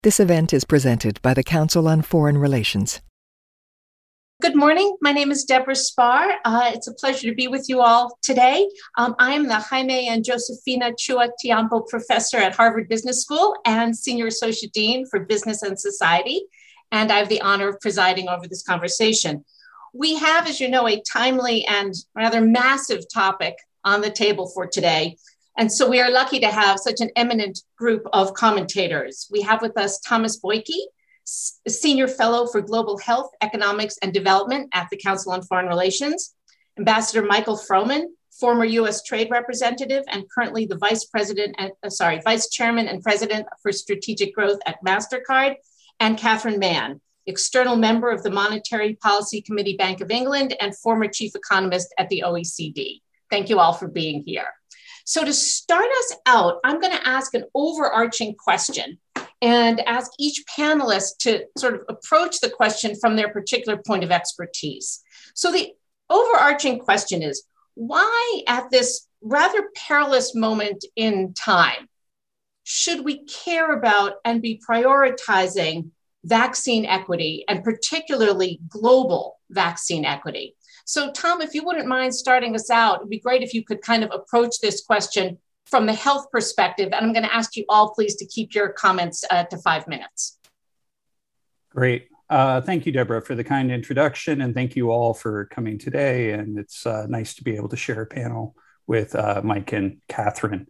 This event is presented by the Council on Foreign Relations. Good morning. My name is Deborah Spar. It's a pleasure to be with you all today. I am the Jaime and Josefina Chua Tiampo Professor at Harvard Business School and Senior Associate Dean for Business and Society, and I have the honor of presiding over this conversation. We have, as you know, a timely and rather massive topic on the table for today. And so we are lucky to have such an eminent group of commentators. We have with us Thomas Boyke, Senior Fellow for Global Health, Economics, and Development at the Council on Foreign Relations, Ambassador Michael Froman, former U.S. Trade Representative and currently the Vice Chairman and President for Strategic Growth at MasterCard, and Catherine Mann, external member of the Monetary Policy Committee, Bank of England, and former Chief Economist at the OECD. Thank you all for being here. So to start us out, I'm going to ask an overarching question and ask each panelist to sort of approach the question from their particular point of expertise. So the overarching question is, why at this rather perilous moment in time should we care about and be prioritizing vaccine equity, and particularly global vaccine equity? So Tom, if you wouldn't mind starting us out, it'd be great if you could kind of approach this question from the health perspective. And I'm going to ask you all, please, to keep your comments to 5 minutes. Great. Thank you, Deborah, for the kind introduction. And thank you all for coming today. And it's nice to be able to share a panel with Mike and Catherine.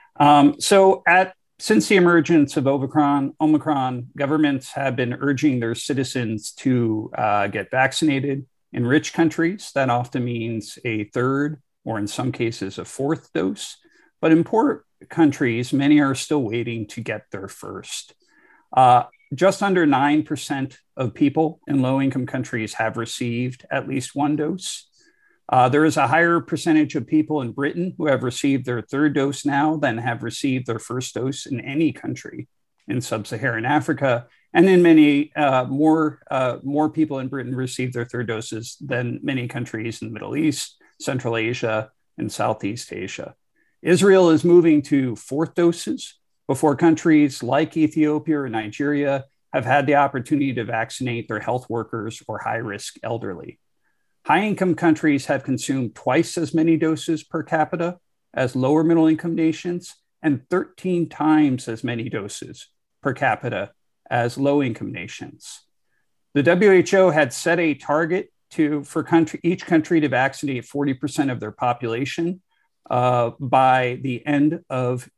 Since the emergence of Omicron, governments have been urging their citizens to get vaccinated. In rich countries, that often means a third, or in some cases, a fourth dose. But in poor countries, many are still waiting to get their first. Just under 9% of people in low-income countries have received at least one dose. There is a higher percentage of people in Britain who have received their third dose now than have received their first dose in any country in sub-Saharan Africa. And in many more people in Britain received their third doses than many countries in the Middle East, Central Asia, and Southeast Asia. Israel is moving to fourth doses before countries like Ethiopia or Nigeria have had the opportunity to vaccinate their health workers or high-risk elderly. High-income countries have consumed twice as many doses per capita as lower middle-income nations and 13 times as many doses per capita as low-income nations. The WHO had set a target for each country to vaccinate 40% of their population by the end of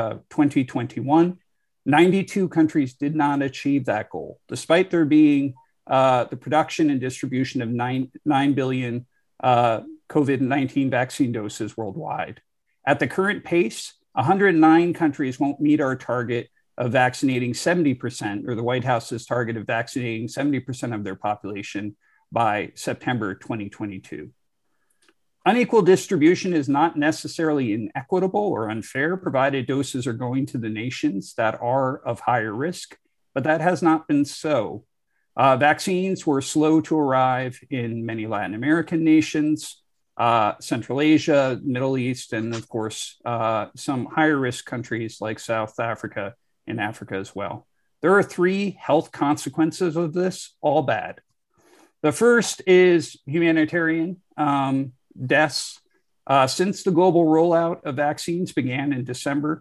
2021. 92 countries did not achieve that goal, despite there being the production and distribution of 9 billion COVID-19 vaccine doses worldwide. At the current pace, 109 countries won't meet our target of vaccinating 70%, or the White House's target of vaccinating 70% of their population by September 2022. Unequal distribution is not necessarily inequitable or unfair, provided doses are going to the nations that are of higher risk, but that has not been so. Vaccines were slow to arrive in many Latin American nations, Central Asia, Middle East, and of course, some higher risk countries like South Africa and Africa as well. There are 3 health consequences of this, all bad. The first is humanitarian deaths. Since the global rollout of vaccines began in December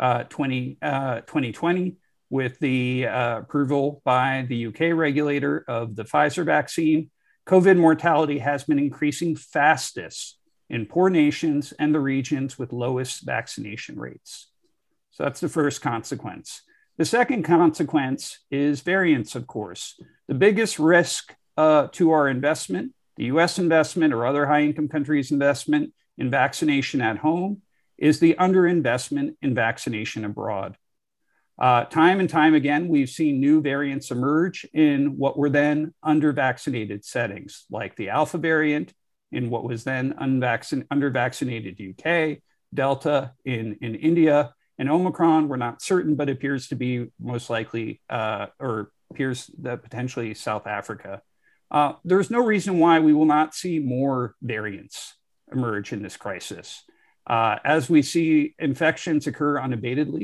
2020, with the approval by the UK regulator of the Pfizer vaccine, COVID mortality has been increasing fastest in poor nations and the regions with lowest vaccination rates. So that's the first consequence. The second consequence is variants, of course. The biggest risk to our investment, the US investment or other high-income countries' investment in vaccination at home, is the underinvestment in vaccination abroad. Time and time again, we've seen new variants emerge in what were then under-vaccinated settings, like the Alpha variant in what was then under-vaccinated UK, Delta in India, and Omicron, we're not certain, but appears to be most likely, or appears that potentially South Africa. There's no reason why we will not see more variants emerge in this crisis. As we see infections occur unabatedly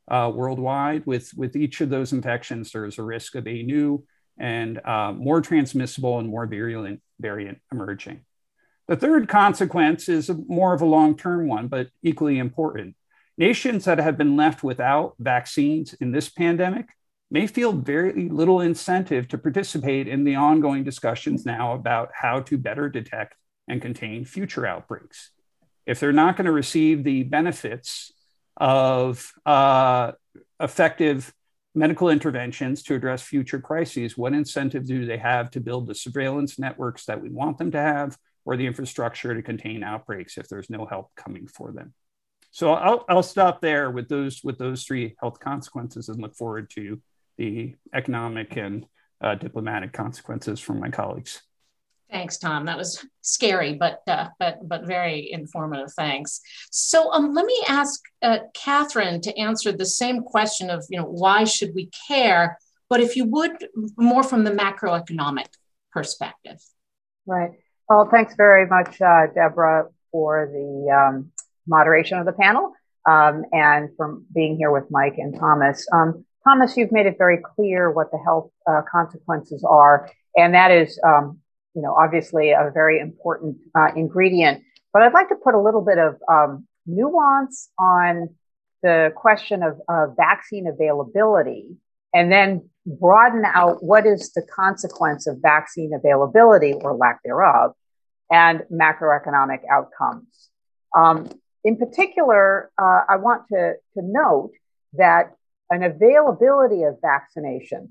worldwide. With each of those infections, there is a risk of a new and more transmissible and more virulent variant emerging. The third consequence is more of a long-term one, but equally important. Nations that have been left without vaccines in this pandemic may feel very little incentive to participate in the ongoing discussions now about how to better detect and contain future outbreaks. If they're not going to receive the benefits of effective medical interventions to address future crises, what incentive do they have to build the surveillance networks that we want them to have, or the infrastructure to contain outbreaks if there's no help coming for them? So I'll stop there with those three health consequences and look forward to the economic and diplomatic consequences from my colleagues. Thanks, Tom. That was scary, but very informative. Thanks. So let me ask Catherine to answer the same question of, why should we care? But if you would, more from the macroeconomic perspective. Right. Well, thanks very much, Deborah, for the moderation of the panel and for being here with Mike and Thomas. Thomas, you've made it very clear what the health consequences are, and that is, obviously a very important ingredient. But I'd like to put a little bit of nuance on the question of vaccine availability, and then broaden out what is the consequence of vaccine availability or lack thereof, and macroeconomic outcomes. In particular, I want to note that an availability of vaccination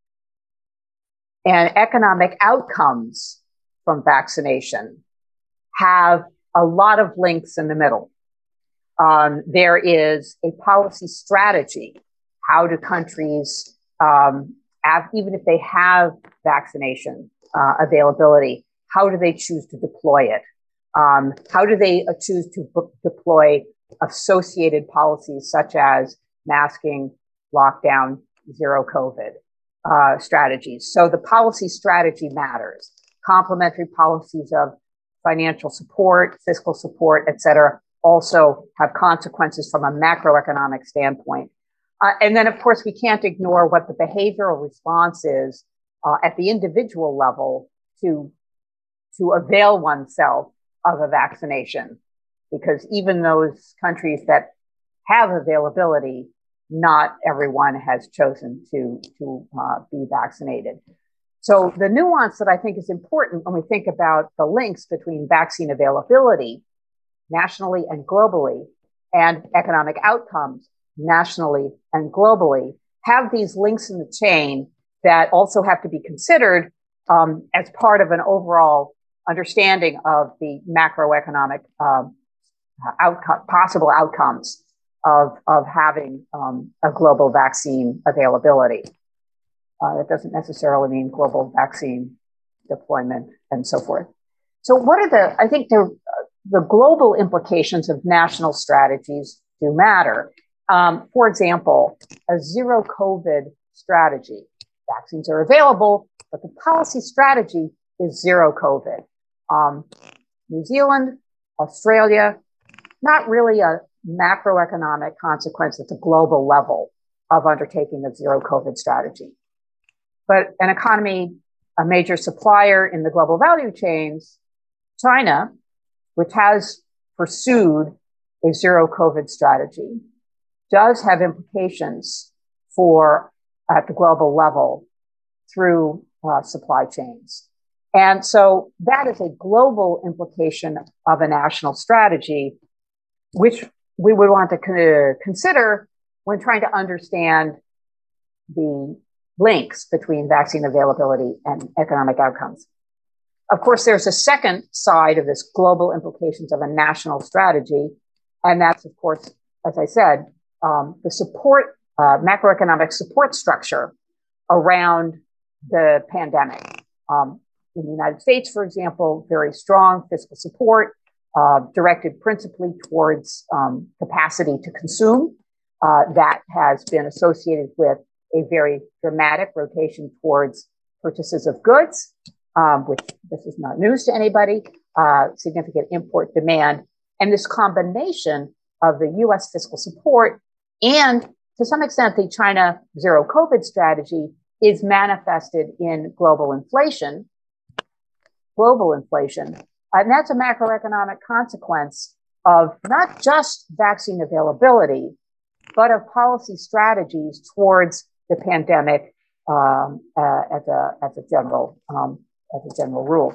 and economic outcomes from vaccination have a lot of links in the middle. There is a policy strategy. How do countries, even if they have vaccination availability, how do they choose to deploy it? How do they choose to deploy associated policies such as masking, lockdown, zero COVID strategies? So the policy strategy matters. Complementary policies of financial support, fiscal support, et cetera, also have consequences from a macroeconomic standpoint. And then, of course, we can't ignore what the behavioral response is at the individual level to avail oneself of a vaccination, because even those countries that have availability, not everyone has chosen to be vaccinated. So the nuance that I think is important when we think about the links between vaccine availability nationally and globally and economic outcomes nationally and globally have these links in the chain that also have to be considered as part of an overall understanding of the macroeconomic possible outcomes of having a global vaccine availability. That doesn't necessarily mean global vaccine deployment and so forth. So what are I think the global implications of national strategies do matter. For example, a zero COVID strategy. Vaccines are available, but the policy strategy is zero COVID. New Zealand, Australia, not really a macroeconomic consequence at the global level of undertaking a zero COVID strategy. But an economy, a major supplier in the global value chains, China, which has pursued a zero COVID strategy, does have implications at the global level through supply chains. And so that is a global implication of a national strategy, which we would want to consider when trying to understand the links between vaccine availability and economic outcomes. Of course, there's a second side of this global implications of a national strategy, and that's, of course, as I said, the support, macroeconomic support structure around the pandemic. In the United States, for example, very strong fiscal support directed principally towards capacity to consume. That has been associated with a very dramatic rotation towards purchases of goods, which this is not news to anybody, significant import demand. And this combination of the US fiscal support and to some extent, the China zero COVID strategy is manifested in global inflation. And that's a macroeconomic consequence of not just vaccine availability, but of policy strategies towards the pandemic as a general rule.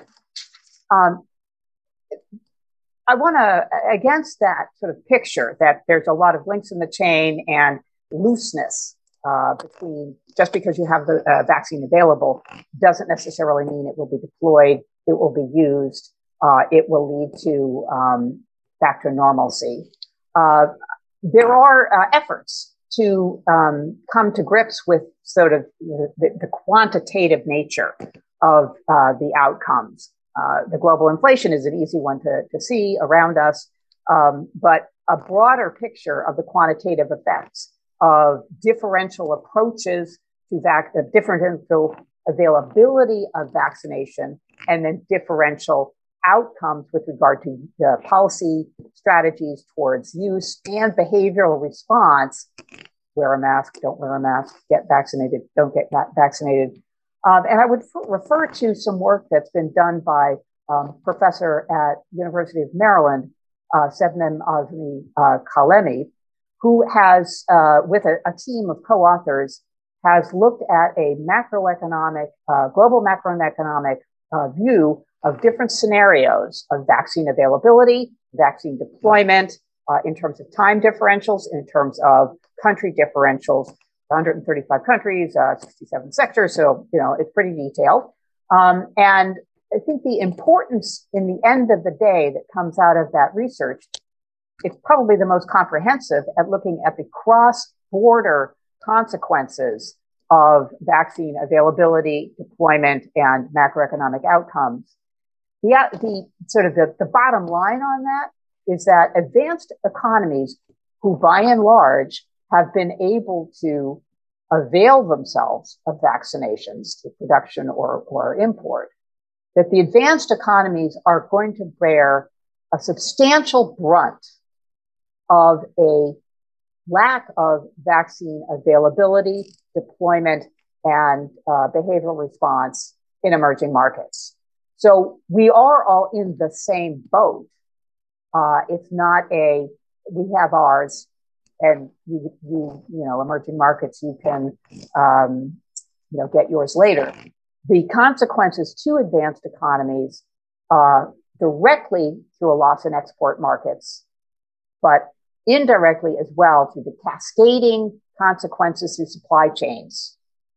I want to, against that sort of picture that there's a lot of links in the chain and looseness between, just because you have the vaccine available doesn't necessarily mean it will be deployed, it will be used, it will lead to back to normalcy. There are efforts to come to grips with sort of the quantitative nature of the outcomes. The global inflation is an easy one to see around us, but a broader picture of the quantitative effects of differential approaches to differential availability of vaccination, and then differential outcomes with regard to policy strategies towards use and behavioral response. Wear a mask, don't wear a mask, get vaccinated, don't get vaccinated. And I would refer to some work that's been done by professor at University of Maryland, Sebnem Azmi Kalemi, who has, with a team of co-authors, has looked at a global macroeconomic view of different scenarios of vaccine availability, vaccine deployment, in terms of time differentials, in terms of country differentials, 135 countries, 67 sectors. So, it's pretty detailed. And I think the importance in the end of the day that comes out of that research, it's probably the most comprehensive at looking at the cross-border consequences of vaccine availability, deployment, and macroeconomic outcomes. The bottom line on that is that advanced economies, who by and large have been able to avail themselves of vaccinations to production or import, that the advanced economies are going to bear a substantial brunt of a lack of vaccine availability, deployment, and behavioral response in emerging markets. So we are all in the same boat. It's not we have ours, and you emerging markets, you can get yours later. The consequences to advanced economies directly through a loss in export markets, but indirectly as well through the cascading consequences through supply chains,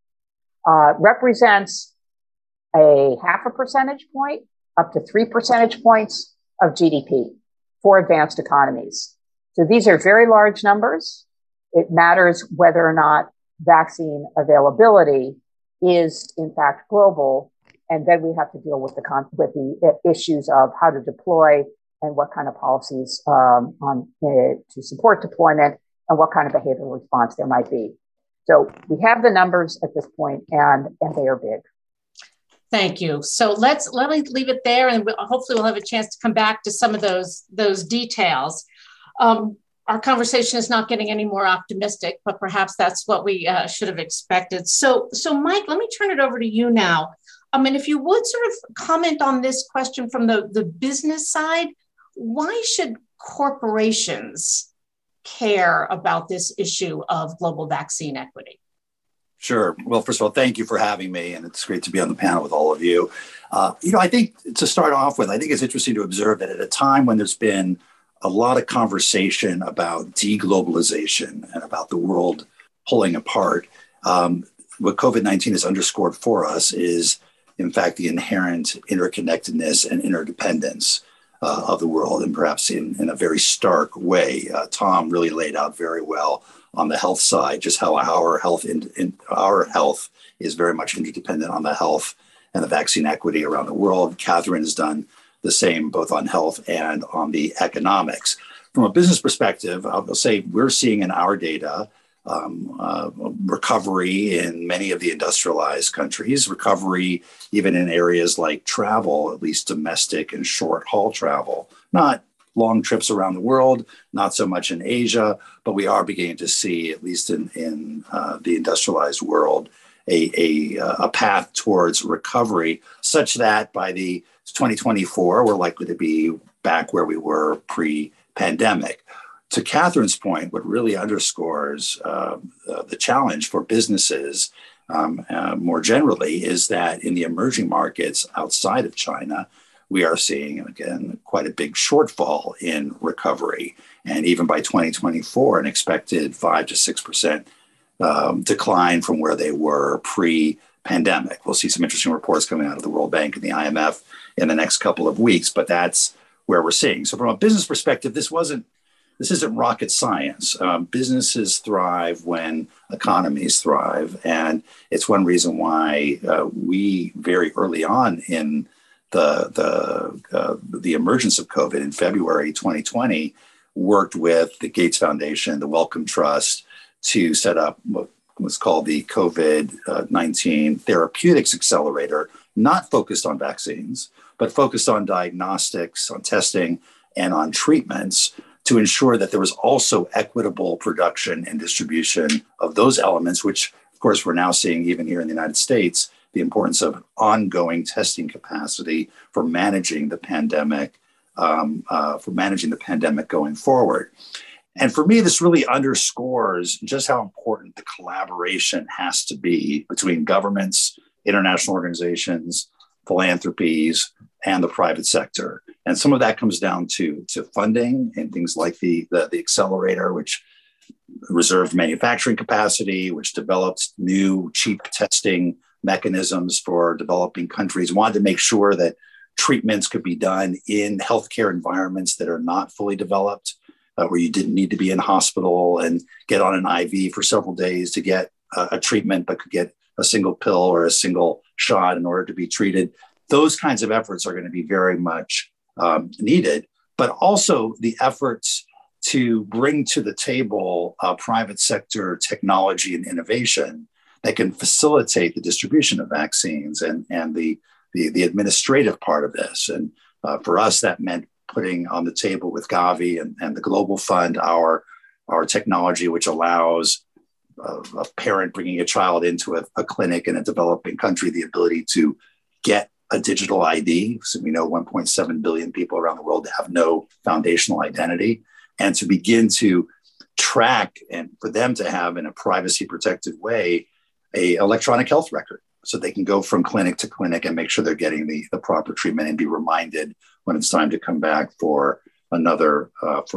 represents a 0.5 percentage point up to 3 percentage points of GDP for advanced economies. So these are very large numbers. It matters whether or not vaccine availability is in fact global, and then we have to deal with the issues of how to deploy and what kind of policies to support deployment and what kind of behavioral response there might be. So we have the numbers at this point, and they are big. Thank you. So let me leave it there, and hopefully we'll have a chance to come back to some of those details. Our conversation is not getting any more optimistic, but perhaps that's what we should have expected. So Mike, let me turn it over to you now. And if you would sort of comment on this question from the business side, why should corporations care about this issue of global vaccine equity? Sure. Well, first of all, thank you for having me, and it's great to be on the panel with all of you. I think to start off with, I think it's interesting to observe that at a time when there's been a lot of conversation about deglobalization and about the world pulling apart, what COVID-19 has underscored for us is, in fact, the inherent interconnectedness and interdependence of the world, and perhaps in a very stark way. Tom really laid out very well on the health side just how our health is very much interdependent on the health and the vaccine equity around the world. Catherine has done the same both on health and on the economics. From a business perspective, I'll say we're seeing in our data recovery in many of the industrialized countries, recovery even in areas like travel, at least domestic and short haul travel, not long trips around the world, not so much in Asia, but we are beginning to see, at least in the industrialized world, a path towards recovery such that by the 2024, we're likely to be back where we were pre-pandemic. To Catherine's point, what really underscores the challenge for businesses more generally is that in the emerging markets outside of China, we are seeing, again, quite a big shortfall in recovery. And even by 2024, an expected 5 to 6% decline from where they were pre-pandemic. We'll see some interesting reports coming out of the World Bank and the IMF in the next couple of weeks, but that's where we're seeing. So from a business perspective, this isn't rocket science. Businesses thrive when economies thrive. And it's one reason why we very early on in the emergence of COVID in February 2020 worked with the Gates Foundation, the Wellcome Trust, to set up what was called the COVID-19 Therapeutics Accelerator, not focused on vaccines, but focused on diagnostics, on testing, and on treatments to ensure that there was also equitable production and distribution of those elements, which, of course, we're now seeing even here in the United States, the importance of ongoing testing capacity for managing the pandemic, going forward. And for me, this really underscores just how important the collaboration has to be between governments, international organizations, philanthropies, and the private sector. And some of that comes down to funding and things like the accelerator, which reserved manufacturing capacity, which developed new cheap testing mechanisms for developing countries, wanted to make sure that treatments could be done in healthcare environments that are not fully developed, where you didn't need to be in hospital and get on an IV for several days to get a treatment, but could get a single pill or a single shot in order to be treated. Those kinds of efforts are going to be very much needed, but also the efforts to bring to the table private sector technology and innovation that can facilitate the distribution of vaccines and the administrative part of this. And for us, that meant putting on the table with Gavi and the Global Fund our technology, which allows a parent bringing a child into a clinic in a developing country the ability to get a digital ID. So we know 1.7 billion people around the world have no foundational identity, and to begin to track and for them to have in a privacy protected way a electronic health record so they can go from clinic to clinic and make sure they're getting the proper treatment and be reminded when it's time to come back for another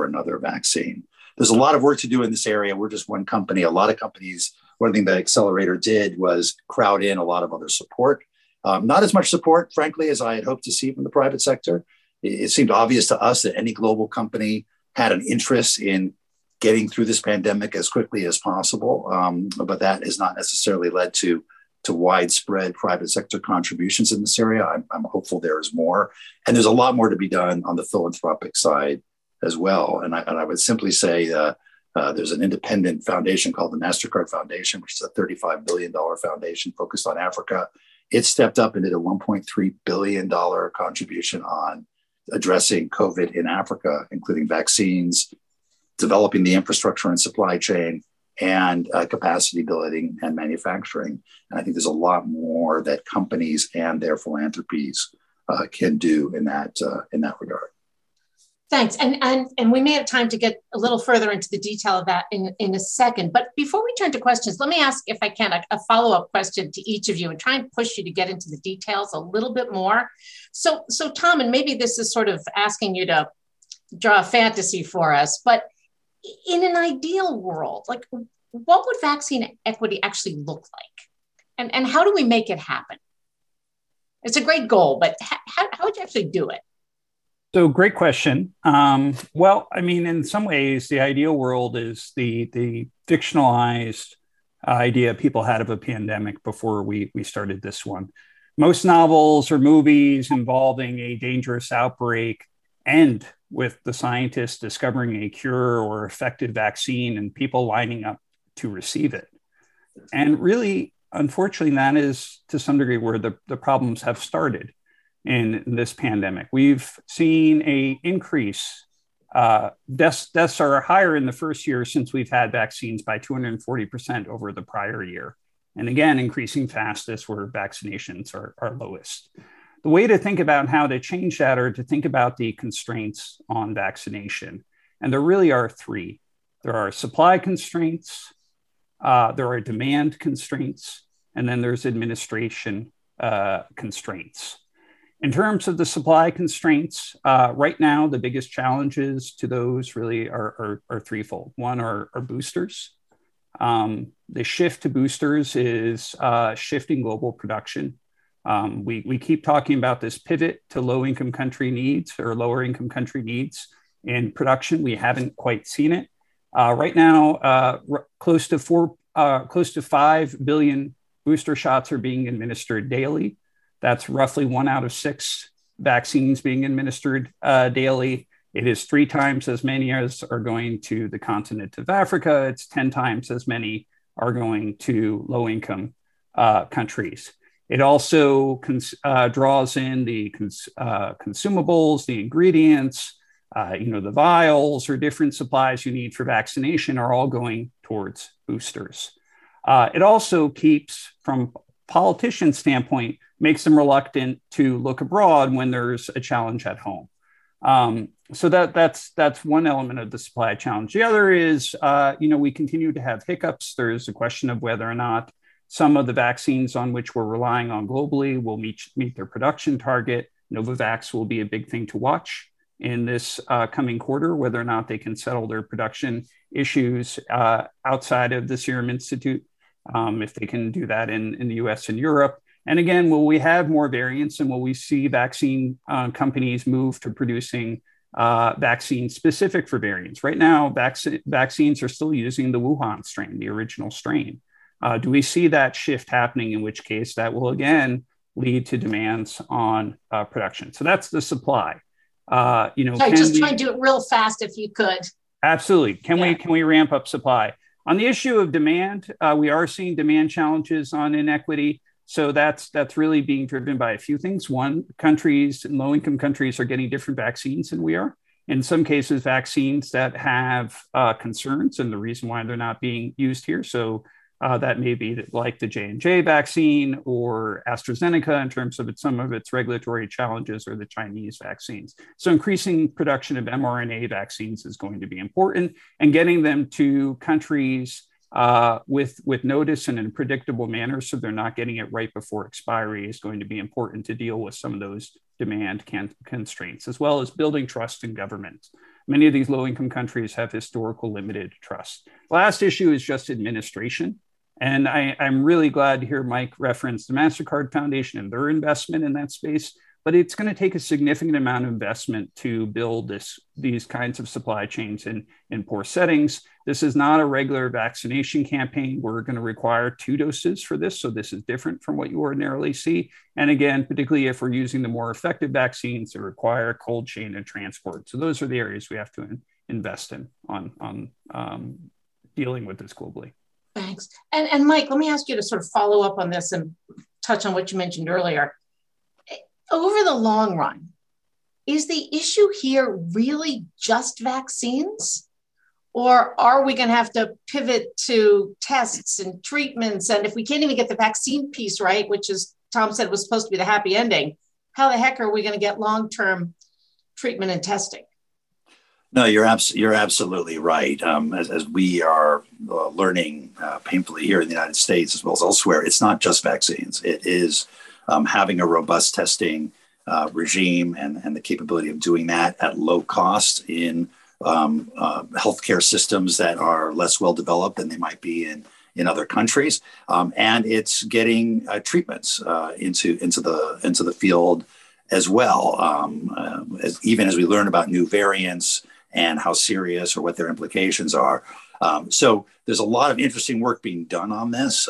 vaccine. There's a lot of work to do in this area. We're just one company. A lot of companies, one thing that Accelerator did was crowd in a lot of other support. Not as much support, frankly, as I had hoped to see from the private sector. It seemed obvious to us that any global company had an interest in getting through this pandemic as quickly as possible, but that has not necessarily led to widespread private sector contributions in this area. I'm hopeful there is more. And there's a lot more to be done on the philanthropic side as well. And I would simply say there's an independent foundation called the MasterCard Foundation, which is a $35 billion foundation focused on Africa. It stepped up and did a $1.3 billion contribution on addressing COVID in Africa, including vaccines, developing the infrastructure and supply chain, and capacity building and manufacturing. And I think there's a lot more that companies and their philanthropies can do in that regard. Thanks. And we may have time to get a little further into the detail of that in a second. But before we turn to questions, let me ask, if I can, a follow-up question to each of you and try and push you to get into the details a little bit more. So Tom, and maybe this is sort of asking you to draw a fantasy for us, but in an ideal world, like what would vaccine equity actually look like? And how do we make it happen? It's a great goal, but how would you actually do it? So great question. Well, I mean, in some ways, the ideal world is the fictionalized idea people had of a pandemic before we started this one. Most novels or movies involving a dangerous outbreak end with the scientists discovering a cure or effective vaccine and people lining up to receive it. And really, unfortunately, that is to some degree where the problems have started in this pandemic. We've seen an increase Deaths are higher in the first year since we've had vaccines by 240% over the prior year. And again, increasing fastest where vaccinations are lowest. The way to think about how to change that are to think about the constraints on vaccination. And there really are three. There are supply constraints, there are demand constraints, and then there's administration constraints. In terms of the supply constraints, right now, the biggest challenges to those really are threefold. One are boosters. The shift to boosters is shifting global production. We keep talking about this pivot to low-income country needs or lower-income country needs in production. We haven't quite seen it. Right now, close to 5 billion booster shots are being administered daily. That's roughly 1 out of 6 vaccines being administered daily. It is 3 times as many as are going to the continent of Africa. It's 10 times as many are going to low-income countries. It also draws in the consumables, the ingredients, the vials or different supplies you need for vaccination are all going towards boosters. It also keeps, from politicians' standpoint, makes them reluctant to look abroad when there's a challenge at home. So that's one element of the supply challenge. The other is, we continue to have hiccups. There's a question of whether or not some of the vaccines on which we're relying on globally will meet their production target. Novavax will be a big thing to watch in this coming quarter, whether or not they can settle their production issues outside of the Serum Institute, if they can do that in the US and Europe. And again, will we have more variants and will we see vaccine companies move to producing vaccines specific for variants? Right now, vaccines are still using the Wuhan strain, the original strain. Do we see that shift happening, in which case that will again lead to demands on production? So that's the supply. Try to do it real fast if you could. Absolutely. Can we ramp up supply? On the issue of demand, we are seeing demand challenges on inequity. So that's really being driven by a few things. One, countries, low-income countries are getting different vaccines than we are. In some cases, vaccines that have concerns and the reason why they're not being used here. So that may be like the J&J vaccine or AstraZeneca in terms of some of its regulatory challenges, or the Chinese vaccines. So increasing production of mRNA vaccines is going to be important, and getting them to countries with notice and in a predictable manner, so they're not getting it right before expiry, is going to be important to deal with some of those demand constraints, as well as building trust in government. Many of these low-income countries have historical limited trust. Last issue is just administration. And I'm really glad to hear Mike reference the MasterCard Foundation and their investment in that space. But it's going to take a significant amount of investment to build these kinds of supply chains in poor settings. This is not a regular vaccination campaign. We're going to require 2 doses for this. So this is different from what you ordinarily see. And again, particularly if we're using the more effective vaccines that require cold chain and transport. So those are the areas we have to invest in on dealing with this globally. Thanks. And Mike, let me ask you to sort of follow up on this and touch on what you mentioned earlier. Over the long run, is the issue here really just vaccines? Or are we going to have to pivot to tests and treatments? And if we can't even get the vaccine piece right, which, as Tom said, was supposed to be the happy ending, how the heck are we going to get long-term treatment and testing? No, you're absolutely right. As we are learning painfully here in the United States as well as elsewhere, it's not just vaccines. It is having a robust testing regime and the capability of doing that at low cost in healthcare systems that are less well developed than they might be in other countries, and it's getting treatments into the field as well. Even as we learn about new variants and how serious or what their implications are. So there's a lot of interesting work being done on this.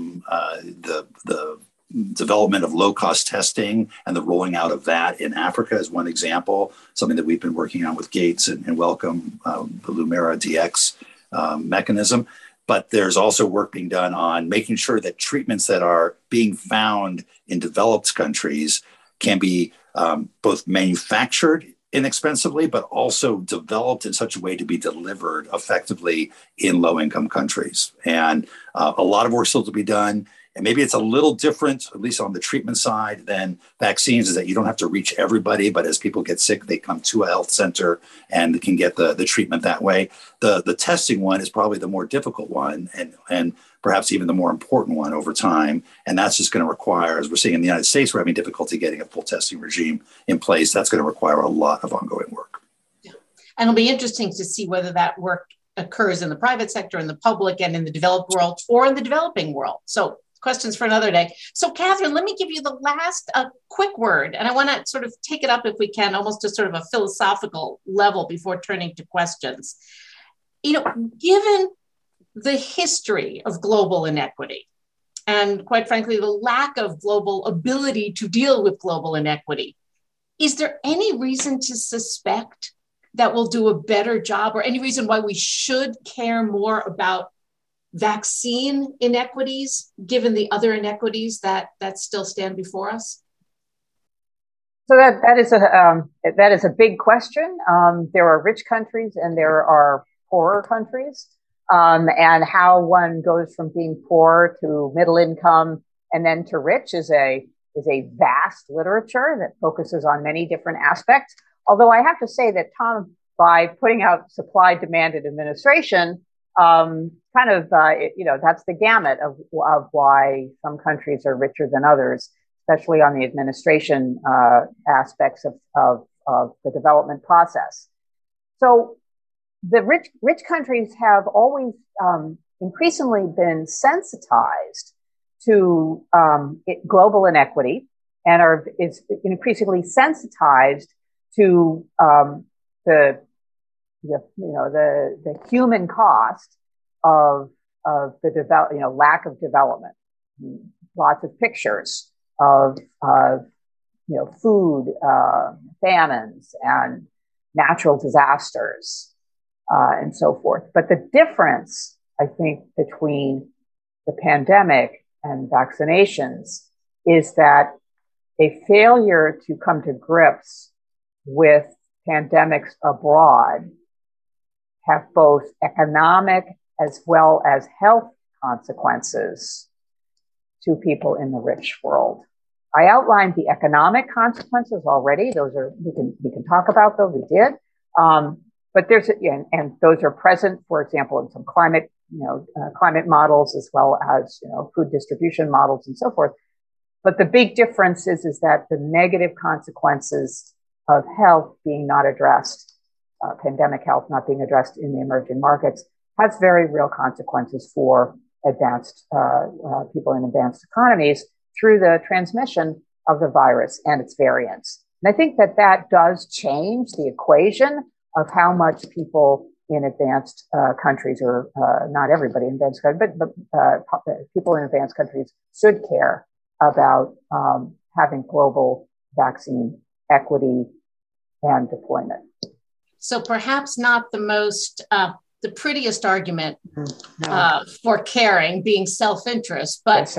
The development of low-cost testing and the rolling out of that in Africa is one example, something that we've been working on with Gates and Wellcome, the Lumira DX mechanism. But there's also work being done on making sure that treatments that are being found in developed countries can be both manufactured inexpensively, but also developed in such a way to be delivered effectively in low-income countries. And a lot of work still to be done. And maybe it's a little different, at least on the treatment side, than vaccines, is that you don't have to reach everybody, but as people get sick, they come to a health center and can get the treatment that way. The testing one is probably the more difficult one, and perhaps even the more important one over time. And that's just going to require, as we're seeing in the United States, we're having difficulty getting a full testing regime in place. That's going to require a lot of ongoing work. Yeah. And it'll be interesting to see whether that work occurs in the private sector, in the public, and in the developed world, or in the developing world. So questions for another day. So Catherine, let me give you the last quick word. And I want to sort of take it up, if we can, almost to sort of a philosophical level before turning to questions. Given the history of global inequity, and quite frankly, the lack of global ability to deal with global inequity, is there any reason to suspect that we'll do a better job, or any reason why we should care more about vaccine inequities, given the other inequities that still stand before us? So that is a big question. There are rich countries and there are poorer countries, and how one goes from being poor to middle income and then to rich is a vast literature that focuses on many different aspects. Although I have to say that Tom, by putting out supply, demand, and administration, that's the gamut of why some countries are richer than others, especially on the administration aspects of the development process. So the rich countries have always increasingly been sensitized to global inequity, and is increasingly sensitized to the human cost of the lack of development. Lots of pictures of food famines and natural disasters and so forth. But the difference, I think, between the pandemic and vaccinations is that a failure to come to grips with pandemics abroad have both economic as well as health consequences to people in the rich world. I outlined the economic consequences already. Those are, we can talk about those. We did, but and those are present, for example, in some climate models, as well as food distribution models and so forth. But the big difference is that the negative consequences of health being not addressed, pandemic health not being addressed in the emerging markets, has very real consequences for advanced people in advanced economies through the transmission of the virus and its variants. And I think that does change the equation of how much people in advanced countries, or not everybody in advanced countries, but people in advanced countries should care about having global vaccine equity and deployment. So perhaps not the prettiest argument for caring being self-interest, but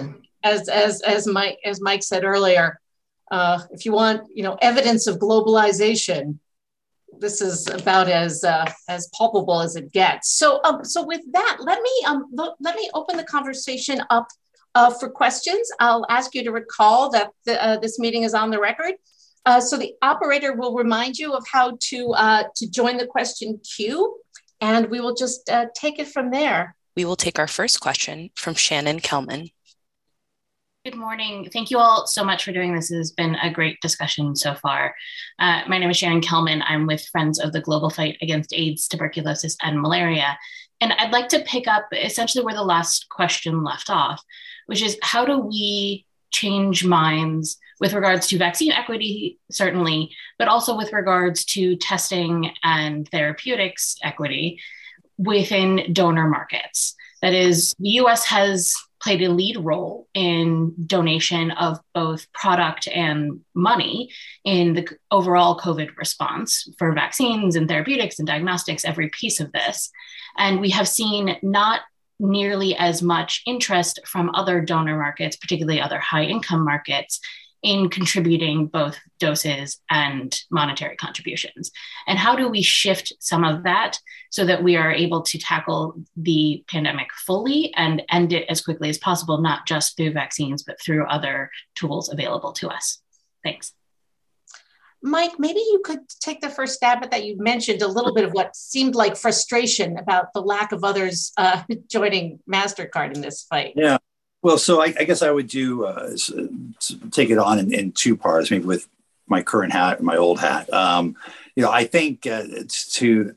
as Mike said earlier, if you want evidence of globalization, this is about as palpable as it gets. So with that, let me open the conversation up for questions. I'll ask you to recall that this meeting is on the record. So the operator will remind you of how to join the question queue, and we will just take it from there. We will take our first question from Shannon Kelman. Good morning. Thank you all so much for doing this. It has been a great discussion so far. My name is Shannon Kelman. I'm with Friends of the Global Fight Against AIDS, Tuberculosis, and Malaria. And I'd like to pick up essentially where the last question left off, which is how do we change minds with regards to vaccine equity, certainly, but also with regards to testing and therapeutics equity within donor markets. That is, the US has played a lead role in donation of both product and money in the overall COVID response for vaccines and therapeutics and diagnostics, every piece of this. And we have seen not nearly as much interest from other donor markets, particularly other high income markets, in contributing both doses and monetary contributions? And how do we shift some of that so that we are able to tackle the pandemic fully and end it as quickly as possible, not just through vaccines, but through other tools available to us? Thanks. Mike, maybe you could take the first stab at that. You mentioned a little bit of what seemed like frustration about the lack of others joining MasterCard in this fight. Yeah. Well, so I guess I would take it on in two parts, maybe with my current hat and my old hat. I think it's to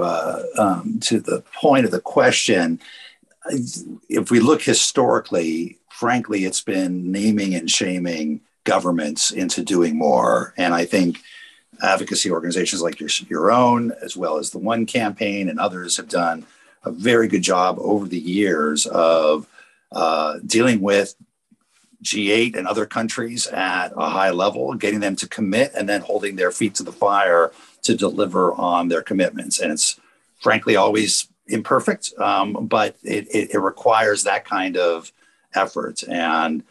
the point of the question. If we look historically, frankly, it's been naming and shaming governments into doing more, and I think advocacy organizations like your own, as well as the One Campaign and others, have done a very good job over the years of dealing with G8 and other countries at a high level, getting them to commit and then holding their feet to the fire to deliver on their commitments. And it's frankly always imperfect, but it requires that kind of effort. And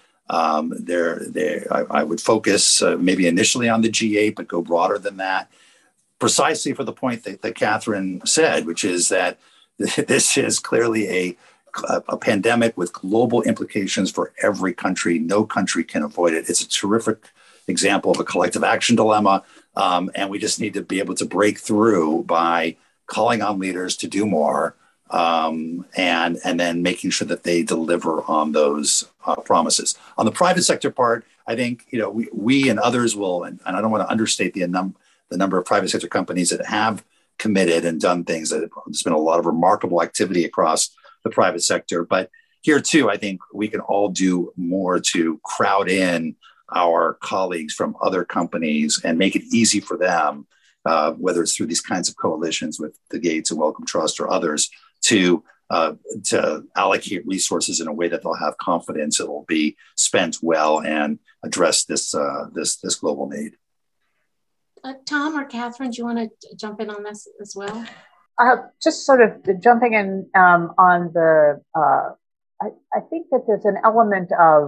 I would focus maybe initially on the G8, but go broader than that, precisely for the point that Catherine said, which is that this is clearly a pandemic with global implications for every country. No country can avoid it. It's a terrific example of a collective action dilemma. And we just need to be able to break through by calling on leaders to do more, and then making sure that they deliver on those promises. On the private sector part, I think we and others will, and I don't want to understate the number of private sector companies that have committed and done things. There's been a lot of remarkable activity across the private sector. But here too, I think we can all do more to crowd in our colleagues from other companies and make it easy for them, whether it's through these kinds of coalitions with the Gates and Wellcome Trust or others, to allocate resources in a way that they'll have confidence it will be spent well and address this global need. Tom or Catherine, do you want to jump in on this as well? Just sort of jumping in on the, I think that there's an element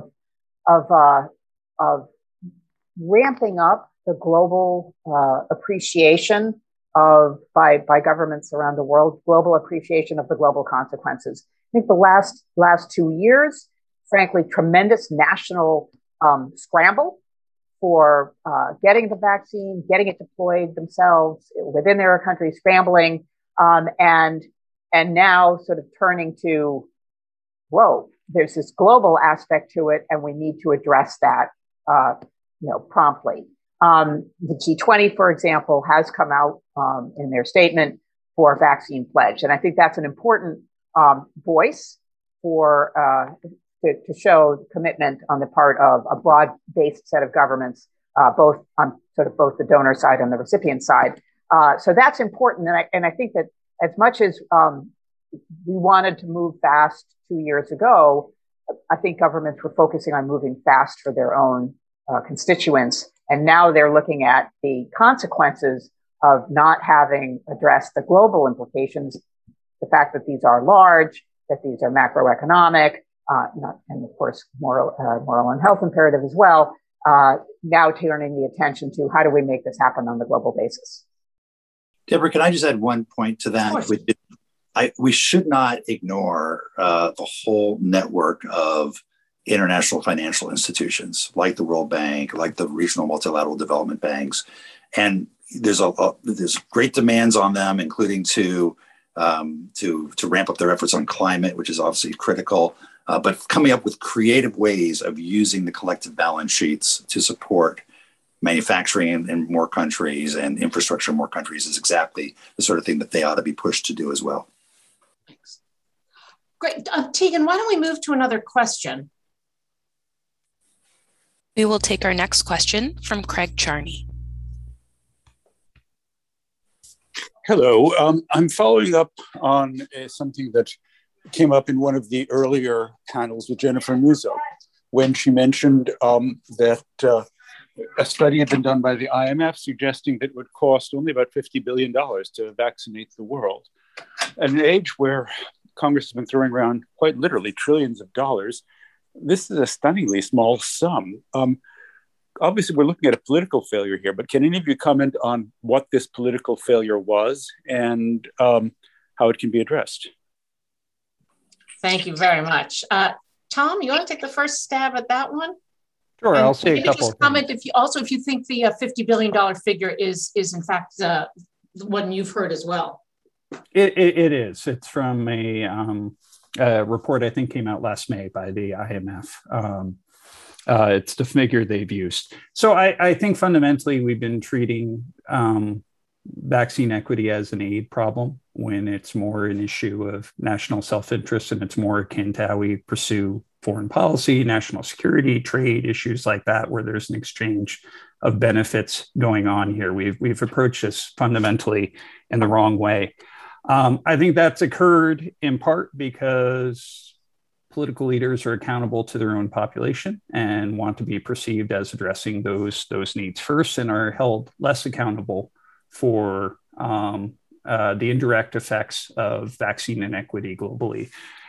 of ramping up the global appreciation by governments around the world, global appreciation of the global consequences. I think the last 2 years, frankly, tremendous national scramble for getting the vaccine, getting it deployed themselves within their country, scrambling. And now sort of turning to, whoa, there's this global aspect to it, and we need to address that, promptly. The G20, for example, has come out in their statement for vaccine pledge, and I think that's an important voice for to show commitment on the part of a broad-based set of governments, both on sort of both the donor side and the recipient side. So that's important. And I think that as much as we wanted to move fast 2 years ago, I think governments were focusing on moving fast for their own constituents. And now they're looking at the consequences of not having addressed the global implications, the fact that these are large, that these are macroeconomic, and of course, moral and health imperative as well. Now turning the attention to how do we make this happen on the global basis. Deborah, can I just add one point to that? We should not ignore the whole network of international financial institutions like the World Bank, like the regional multilateral development banks. And there's great demands on them, including to ramp up their efforts on climate, which is obviously critical, but coming up with creative ways of using the collective balance sheets to support manufacturing in more countries and infrastructure in more countries is exactly the sort of thing that they ought to be pushed to do as well. Thanks. Great. Tegan, why don't we move to another question? We will take our next question from Craig Charney. Hello. I'm following up on something that came up in one of the earlier panels with Jennifer Nuzzo, when she mentioned that a study had been done by the IMF suggesting that it would cost only about $50 billion to vaccinate the world. At an age where Congress has been throwing around quite literally trillions of dollars, this is a stunningly small sum. obviously we're looking at a political failure here, but can any of you comment on what this political failure was and how it can be addressed? Thank you very much. Tom, you want to take the first stab at that one? Sure, And I'll say a couple. Just comment if you think the $50 billion figure is in fact the one you've heard as well. It is. It's from a report I think came out last May by the IMF. It's the figure they've used. So I think fundamentally we've been treating vaccine equity as an aid problem when it's more an issue of national self-interest, and it's more akin to how we pursue foreign policy, national security, trade issues like that, where there's an exchange of benefits going on here. We've approached this fundamentally in the wrong way. I think that's occurred in part because political leaders are accountable to their own population and want to be perceived as addressing those needs first, and are held less accountable for the indirect effects of vaccine inequity globally.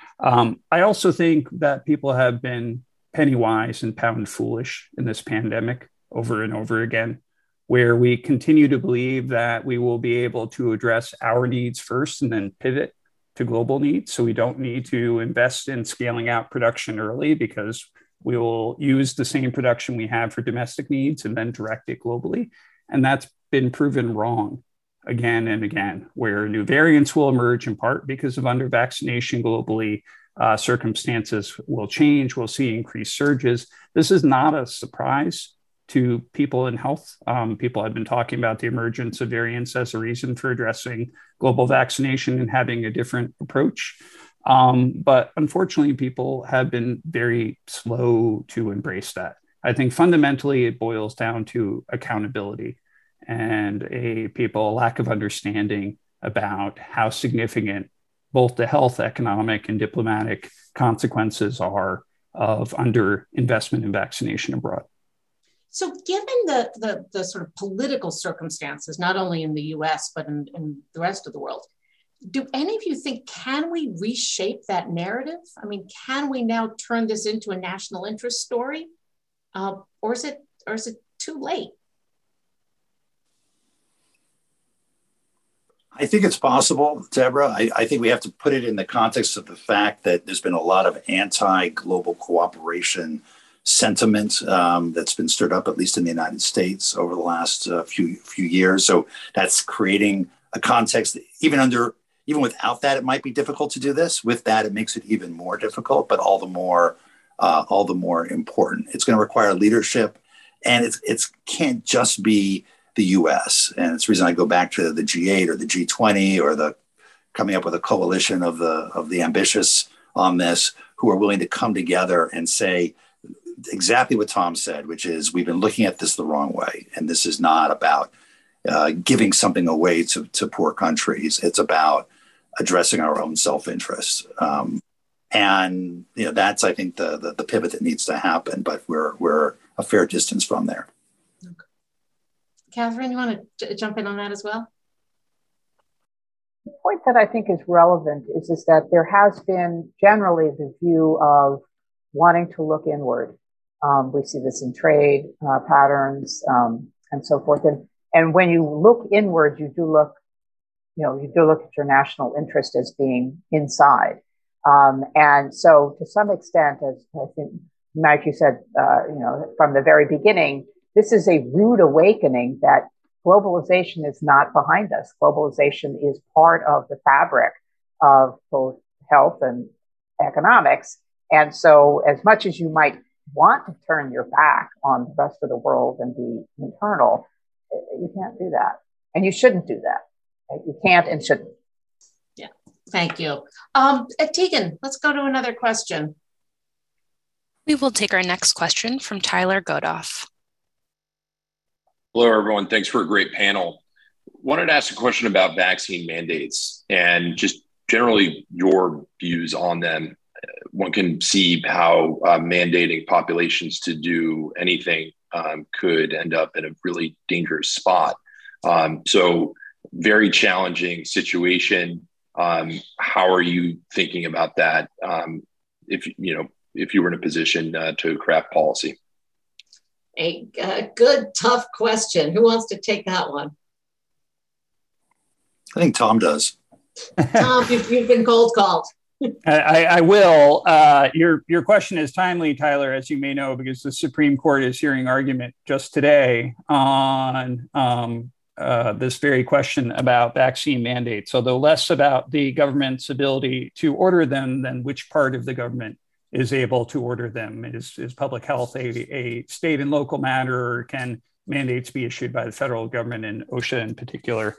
I also think that people have been penny wise and pound foolish in this pandemic over and over again, where we continue to believe that we will be able to address our needs first and then pivot to global needs. So we don't need to invest in scaling out production early, because we will use the same production we have for domestic needs and then direct it globally. And that's been proven wrong again and again, where new variants will emerge in part because of under vaccination globally. Circumstances will change. We'll see increased surges. This is not a surprise to people in health. People have been talking about the emergence of variants as a reason for addressing global vaccination and having a different approach. But unfortunately, people have been very slow to embrace that. I think fundamentally it boils down to accountability and a lack of understanding about how significant both the health, economic, and diplomatic consequences are of underinvestment in vaccination abroad. So given the sort of political circumstances, not only in the US, but in the rest of the world, do any of you think, can we reshape that narrative? I mean, can we now turn this into a national interest story? Or is it too late? I think it's possible, Deborah. I think we have to put it in the context of the fact that there's been a lot of anti-global cooperation sentiment that's been stirred up, at least in the United States, over the last few years. So that's creating a context that even without that, it might be difficult to do this. With that, it makes it even more difficult, but all the more important. It's going to require leadership, and it can't just be the U.S. And it's the reason I go back to the G8 or the G20 or the coming up with a coalition of the ambitious on this, who are willing to come together and say exactly what Tom said, which is we've been looking at this the wrong way. And this is not about giving something away to poor countries. It's about addressing our own self-interest. And that's, I think, the pivot that needs to happen, but we're a fair distance from there. Okay. Catherine, you want to jump in on that as well? The point that I think is relevant is that there has been generally the view of wanting to look inward. We see this in trade patterns and so forth. And when you look inward, you do look at your national interest as being inside. And so to some extent, as I think, Mike, you said, from the very beginning, this is a rude awakening that globalization is not behind us. Globalization is part of the fabric of both health and economics. And so as much as you might want to turn your back on the rest of the world and be internal, you can't do that. And you shouldn't do that. Right? You can't and shouldn't. Yeah, thank you. Tegan, let's go to another question. We will take our next question from Tyler Godoff. Hello, everyone. Thanks for a great panel. Wanted to ask a question about vaccine mandates and just generally your views on them. One can see how mandating populations to do anything could end up in a really dangerous spot. So very challenging situation. How are you thinking about that if you were in a position to craft policy? A good, tough question. Who wants to take that one? I think Tom does. Tom, you've been cold called. I will. Your question is timely, Tyler, as you may know, because the Supreme Court is hearing argument just today on this very question about vaccine mandates, although less about the government's ability to order them than which part of the government is able to order them. Is public health a state and local matter, or can mandates be issued by the federal government and OSHA in particular?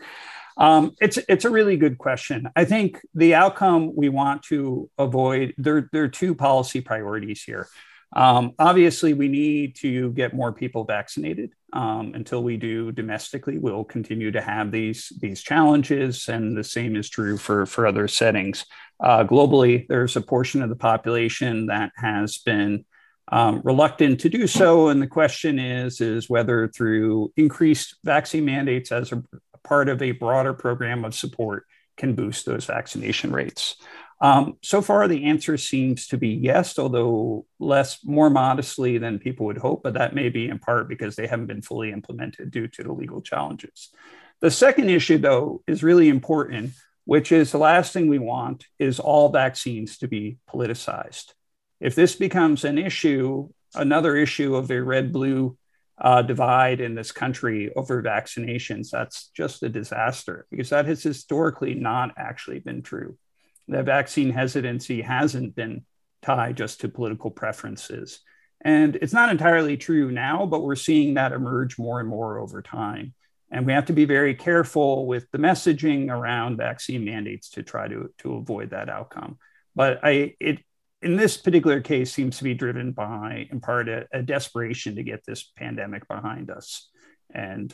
It's a really good question. I think the outcome we want to avoid, there are two policy priorities here. Obviously, we need to get more people vaccinated. Until we do domestically, we'll continue to have these challenges, and the same is true for other settings. Globally, there's a portion of the population that has been reluctant to do so, and the question is whether through increased vaccine mandates as a part of a broader program of support can boost those vaccination rates. So far, the answer seems to be yes, although more modestly than people would hope, but that may be in part because they haven't been fully implemented due to the legal challenges. The second issue, though, is really important, which is the last thing we want is all vaccines to be politicized. If this becomes an issue, another issue of a red-blue divide in this country over vaccinations, that's just a disaster, because that has historically not actually been true. The vaccine hesitancy hasn't been tied just to political preferences. And it's not entirely true now, but we're seeing that emerge more and more over time. And we have to be very careful with the messaging around vaccine mandates to try to avoid that outcome. But it in this particular case seems to be driven by, in part, a desperation to get this pandemic behind us. And,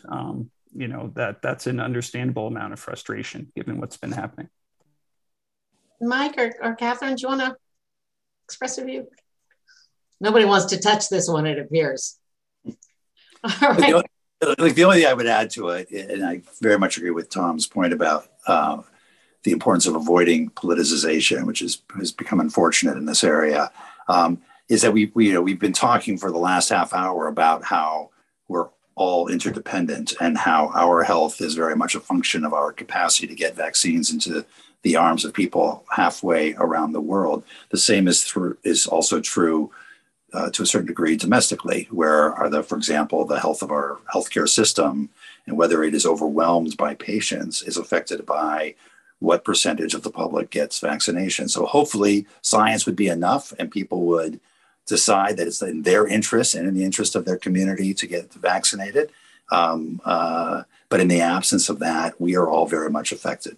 that's an understandable amount of frustration given what's been happening. Mike or Catherine, do you want to express a view? Nobody wants to touch this one, it appears. All right. The only thing I would add to it, and I very much agree with Tom's point about the importance of avoiding politicization, which has become unfortunate in this area, is that we've been talking for the last half hour about how we're all interdependent and how our health is very much a function of our capacity to get vaccines into the arms of people halfway around the world. The same is also true to a certain degree domestically, where for example, the health of our healthcare system and whether it is overwhelmed by patients is affected by what percentage of the public gets vaccination. So hopefully science would be enough and people would decide that it's in their interest and in the interest of their community to get vaccinated. But in the absence of that, we are all very much affected.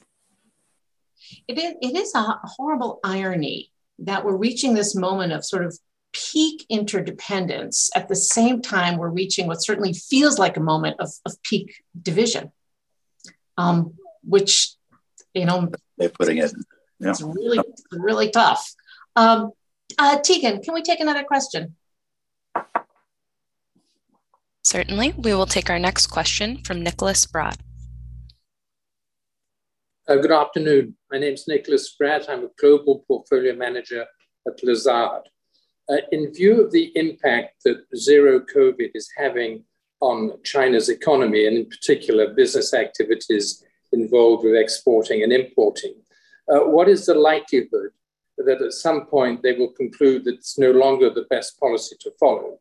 It is a horrible irony that we're reaching this moment of sort of peak interdependence at the same time we're reaching what certainly feels like a moment of peak division, which, they're putting it, it's really tough. Tegan, can we take another question? Certainly. We will take our next question from Nicholas Brott. Good afternoon. My name is Nicholas Spratt. I'm a global portfolio manager at Lazard. In view of the impact that zero COVID is having on China's economy, and in particular business activities involved with exporting and importing, what is the likelihood that at some point they will conclude that it's no longer the best policy to follow?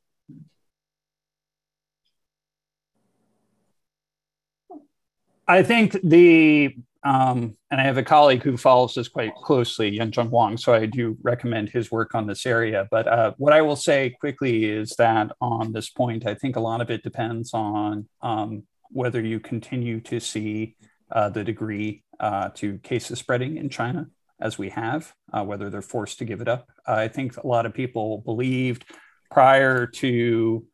I think and I have a colleague who follows this quite closely, Yan-Zheng Wang, so I do recommend his work on this area. But what I will say quickly is that on this point, I think a lot of it depends on whether you continue to see the degree to cases spreading in China, as we have, whether they're forced to give it up. I think a lot of people believed prior to,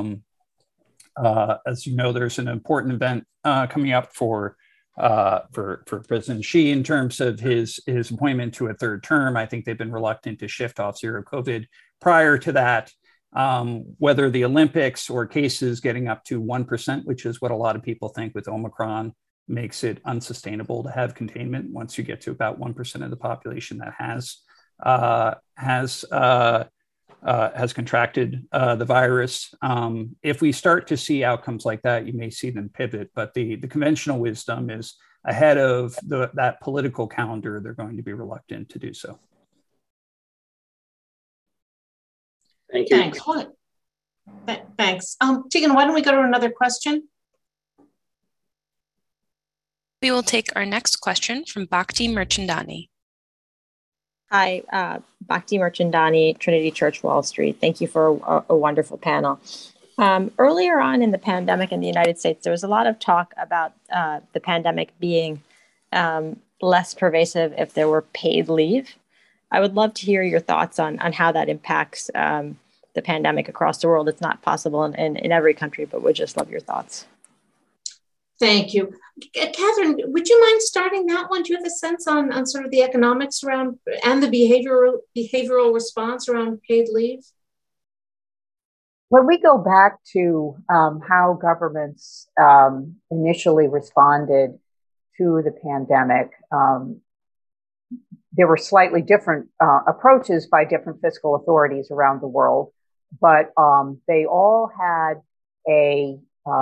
as you know, there's an important event coming up for President Xi in terms of his appointment to a third term. I think they've been reluctant to shift off zero COVID. Prior to that, whether the Olympics or cases getting up to 1%, which is what a lot of people think with Omicron, makes it unsustainable to have containment once you get to about 1% of the population that has has contracted the virus. If we start to see outcomes like that, you may see them pivot. But the conventional wisdom is ahead of that political calendar, they're going to be reluctant to do so. Thank you. Thanks. Thanks. Tegan, why don't we go to another question? We will take our next question from Bhakti Merchandani. Hi, Bhakti Merchandani, Trinity Church, Wall Street. Thank you for a wonderful panel. Earlier on in the pandemic in the United States, there was a lot of talk about the pandemic being less pervasive if there were paid leave. I would love to hear your thoughts on how that impacts the pandemic across the world. It's not possible in every country, but would just love your thoughts. Thank you. Catherine, would you mind starting that one? Do you have a sense on sort of the economics around and the behavioral response around paid leave? When we go back to how governments initially responded to the pandemic, there were slightly different approaches by different fiscal authorities around the world, but they all had a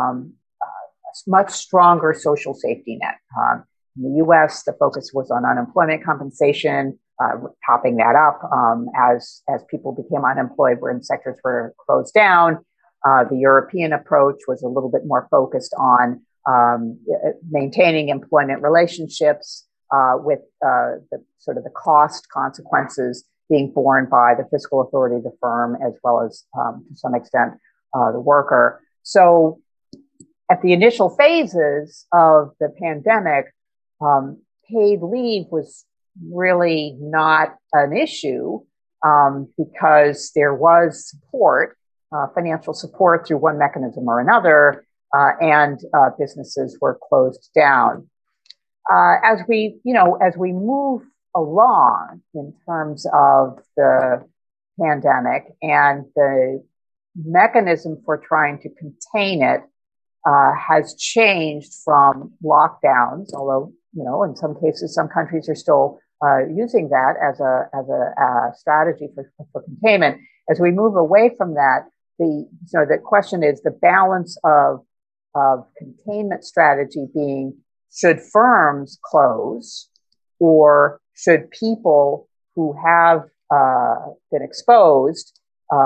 much stronger social safety net. In the US, the focus was on unemployment compensation, topping that up as people became unemployed when sectors were closed down. The European approach was a little bit more focused on maintaining employment relationships with the cost consequences being borne by the fiscal authority of the firm, as well as to some extent the worker. So at the initial phases of the pandemic, paid leave was really not an issue because there was support, financial support through one mechanism or another, and businesses were closed down. As we move along in terms of the pandemic and the mechanism for trying to contain it has changed from lockdowns, although, in some cases, some countries are still using that as a strategy for containment. As we move away from that, the question is the balance of containment strategy being, should firms close or should people who have been exposed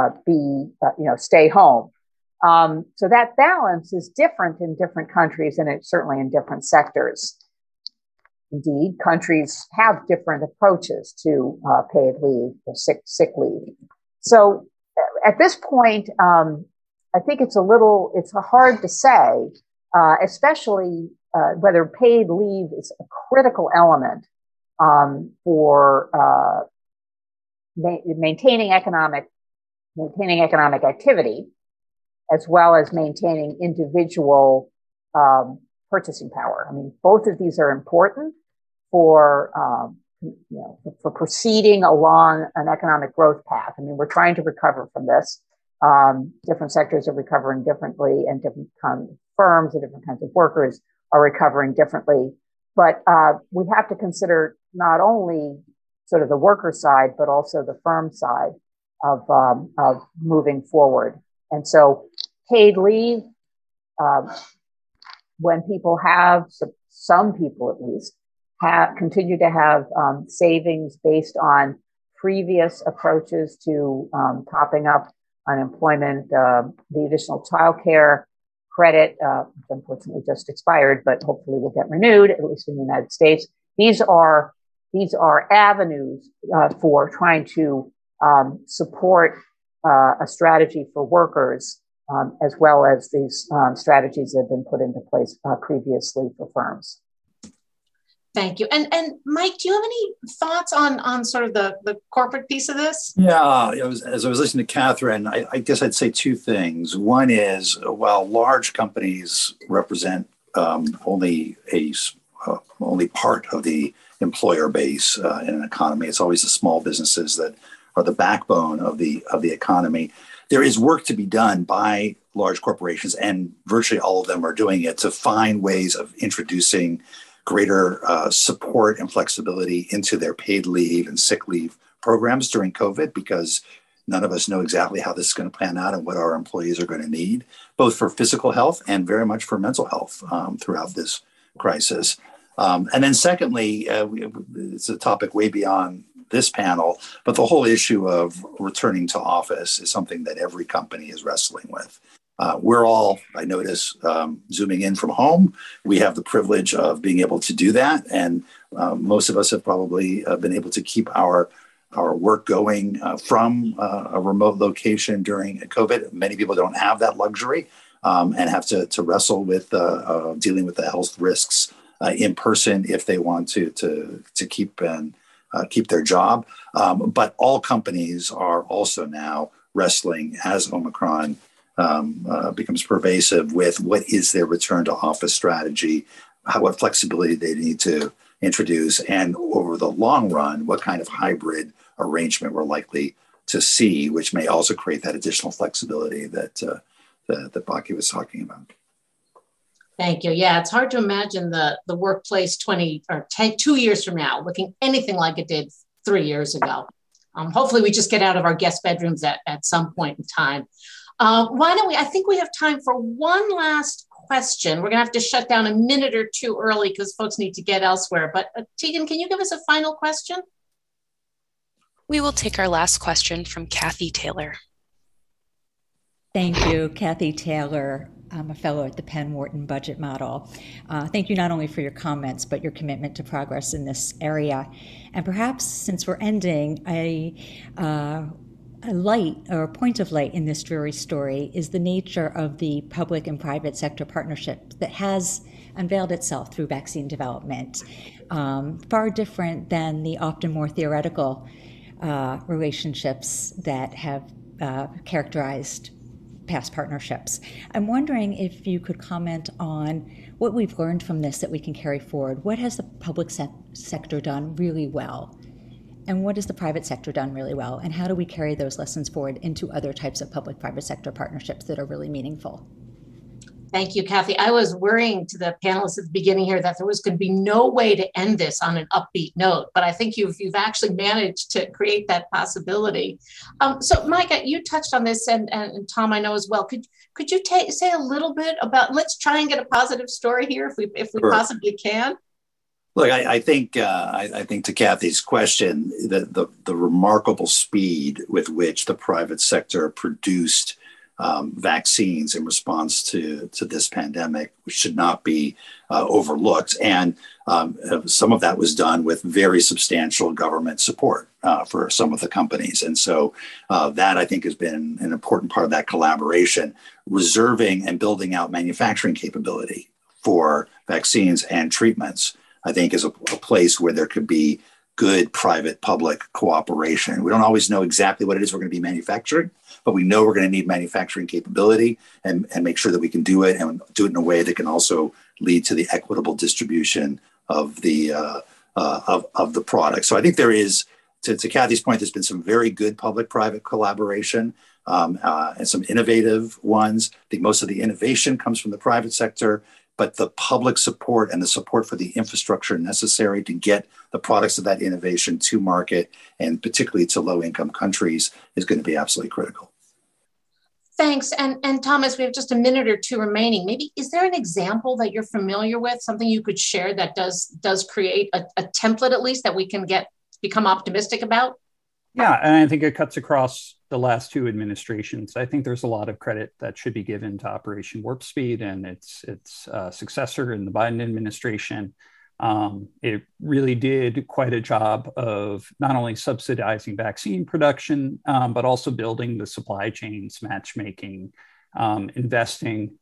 stay home? So that balance is different in different countries, and it's certainly in different sectors. Indeed, countries have different approaches to paid leave or sick leave. So at this point, I think it's hard to say, especially whether paid leave is a critical element for maintaining economic activity, as well as maintaining individual purchasing power. I mean, both of these are important for proceeding along an economic growth path. I mean, we're trying to recover from this. Different sectors are recovering differently, and different kinds of firms and different kinds of workers are recovering differently. But we have to consider not only sort of the worker side, but also the firm side of moving forward. And so paid leave, when people have, some people at least, continue to have savings based on previous approaches to topping up unemployment, the additional childcare credit, which unfortunately just expired, but hopefully will get renewed, at least in the United States. These are avenues for trying to support a strategy for workers, as well as these strategies that have been put into place previously for firms. Thank you. And Mike, do you have any thoughts on sort of the corporate piece of this? Yeah, as I was listening to Catherine, I guess I'd say two things. One is, while large companies represent only part of the employer base in an economy, it's always the small businesses that are the backbone of the economy. There is work to be done by large corporations, and virtually all of them are doing it, to find ways of introducing greater support and flexibility into their paid leave and sick leave programs during COVID, because None of us know exactly how this is going to pan out and what our employees are going to need, both for physical health and very much for mental health throughout this crisis. And then secondly, it's a topic way beyond this panel, but the whole issue of returning to office is something that every company is wrestling with. We're all, I notice, zooming in from home. We have the privilege of being able to do that. And most of us have probably been able to keep our work going from a remote location during COVID. Many people don't have that luxury and have to wrestle with dealing with the health risks in person if they want to keep their job. But all companies are also now wrestling as Omicron becomes pervasive with what is their return to office strategy, what flexibility they need to introduce, and over the long run, what kind of hybrid arrangement we're likely to see, which may also create that additional flexibility that Baki was talking about. Thank you. Yeah, it's hard to imagine the workplace 2 years from now looking anything like it did 3 years ago. Hopefully we just get out of our guest bedrooms at some point in time. Why don't we, I think we have time for one last question. We're gonna have to shut down a minute or two early because folks need to get elsewhere. But Tegan, can you give us a final question? We will take our last question from Kathy Taylor. Thank you, Kathy Taylor. I'm a fellow at the Penn Wharton Budget Model. Thank you not only for your comments, but your commitment to progress in this area. And perhaps since we're ending, a light or a point of light in this dreary story is the nature of the public and private sector partnership that has unveiled itself through vaccine development, far different than the often more theoretical relationships that have characterized past partnerships. I'm wondering if you could comment on what we've learned from this that we can carry forward. What has the public sector done really well? And what has the private sector done really well? And how do we carry those lessons forward into other types of public-private sector partnerships that are really meaningful? Thank you, Kathy. I was worrying to the panelists at the beginning here that there was going to be no way to end this on an upbeat note, but I think you've actually managed to create that possibility. So, Micah, you touched on this, and Tom, I know as well. Could you say a little bit about? Let's try and get a positive story here, if we sure. possibly can. Look, I think to Kathy's question, the remarkable speed with which the private sector produced vaccines in response to this pandemic should not be overlooked. And some of that was done with very substantial government support for some of the companies. And so that, I think, has been an important part of that collaboration, reserving and building out manufacturing capability for vaccines and treatments, I think, is a place where there could be good private-public cooperation. We don't always know exactly what it is we're going to be manufacturing, but we know we're going to need manufacturing capability and make sure that we can do it and do it in a way that can also lead to the equitable distribution of the product. So I think there is, to Kathy's point, there's been some very good public-private collaboration and some innovative ones. I think most of the innovation comes from the private sector, but the public support and the support for the infrastructure necessary to get the products of that innovation to market, and particularly to low-income countries, is going to be absolutely critical. Thanks. And Thomas, we have just a minute or two remaining. Maybe, is there an example that you're familiar with, something you could share that does create a template, at least, that we can become optimistic about? Yeah, and I think it cuts across the last two administrations. I think there's a lot of credit that should be given to Operation Warp Speed and its successor in the Biden administration. It really did quite a job of not only subsidizing vaccine production, but also building the supply chains, matchmaking, investing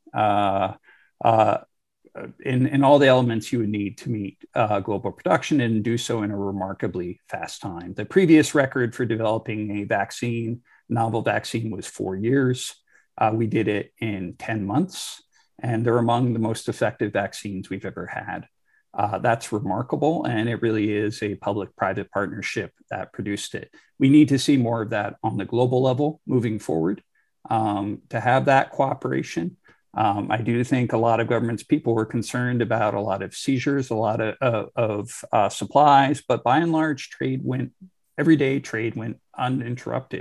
in all the elements you would need to meet global production, and do so in a remarkably fast time. The previous record for developing a novel vaccine, was 4 years. We did it in 10 months, and they're among the most effective vaccines we've ever had. That's remarkable, and it really is a public-private partnership that produced it. We need to see more of that on the global level moving forward to have that cooperation. I do think a lot of government's people were concerned about a lot of seizures, a lot of supplies, but by and large, everyday trade went uninterrupted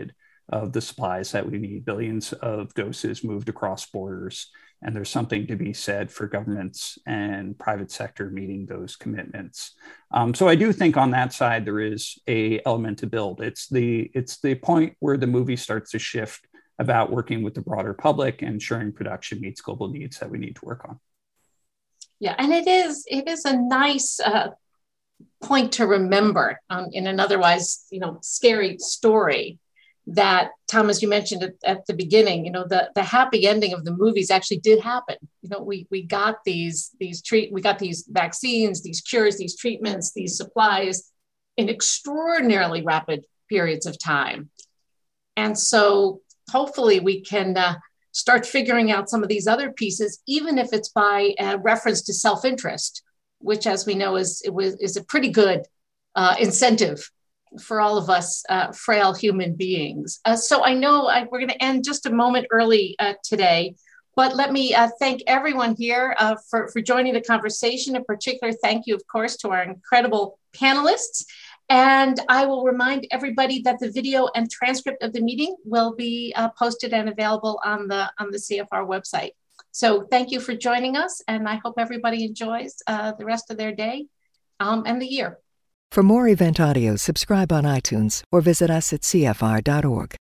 of the supplies that we need, billions of doses moved across borders. And there's something to be said for governments and private sector meeting those commitments. So I do think on that side, there is a element to build. It's the point where the movie starts to shift about working with the broader public and ensuring production meets global needs that we need to work on. Yeah, and it is a nice point to remember in an otherwise, scary story that, Thomas, you mentioned at the beginning, the happy ending of the movies actually did happen. We got these vaccines, these cures, these treatments, these supplies in extraordinarily rapid periods of time. And so hopefully we can start figuring out some of these other pieces, even if it's by reference to self-interest, which, as we know, is a pretty good incentive for all of us frail human beings. So I know we're going to end just a moment early today, but let me thank everyone here for joining the conversation. In particular, thank you, of course, to our incredible panelists. And I will remind everybody that the video and transcript of the meeting will be posted and available on the CFR website. So thank you for joining us, and I hope everybody enjoys the rest of their day and the year. For more event audio, subscribe on iTunes or visit us at cfr.org.